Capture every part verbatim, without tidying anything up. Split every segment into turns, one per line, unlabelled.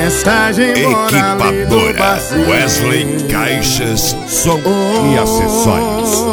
mensagem
Equipadora Wesley Caixas, som oh, e acessórios.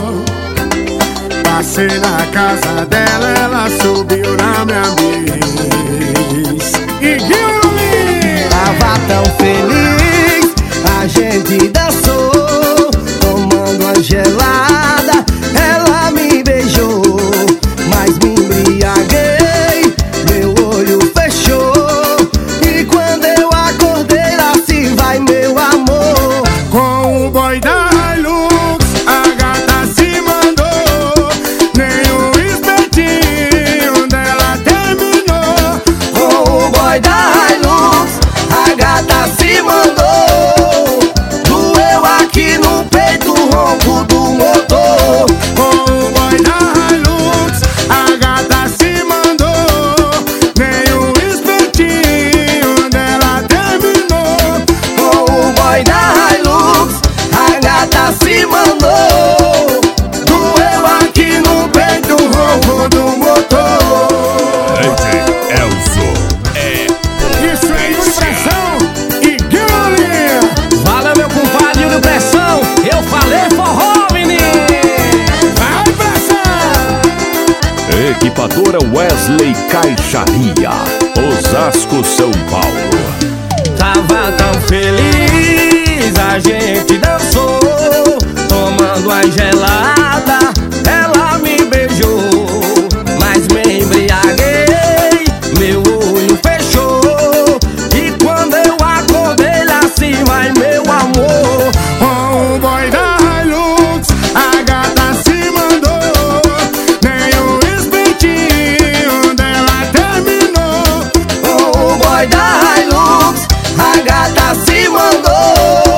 Passei na casa dela, ela subiu na minha bis. E Guilherme
tava tão feliz, a gente dançou, tomando a gelada, ela me beijou, mas me embriaguei, meu olho fechou, e quando eu acordei lá se vai meu amor.
Com o boy da Hilux, a gata se mandou, nem o espetinho dela terminou.
Com o boy da Hilux, a gata se mandou, doeu aqui no peito o ronco do motor.
Com o boy da Hilux, a gata se mandou, nem o espetinho dela terminou.
Com o boy da Hilux, a gata se mandou, doeu aqui no peito o ronco do motor.
D J Elzo é
Isso é Yuri Pressão e Guilherme.
Fala, meu compadre Yuri Pressão, eu falei forró, menino.
Vai, Pressão!
Equipadora Wesley Caixaria, Osasco, São Paulo.
Tava tão feliz, a gente dançou, tomando a gelada, ela me beijou, mas me embriaguei, meu olho fechou, e quando eu acordei lá se vai meu amor.
Com o boy da Hilux, a gata se mandou, nem o espetinho dela terminou.
Com o boy da Hilux, a gata se mandou,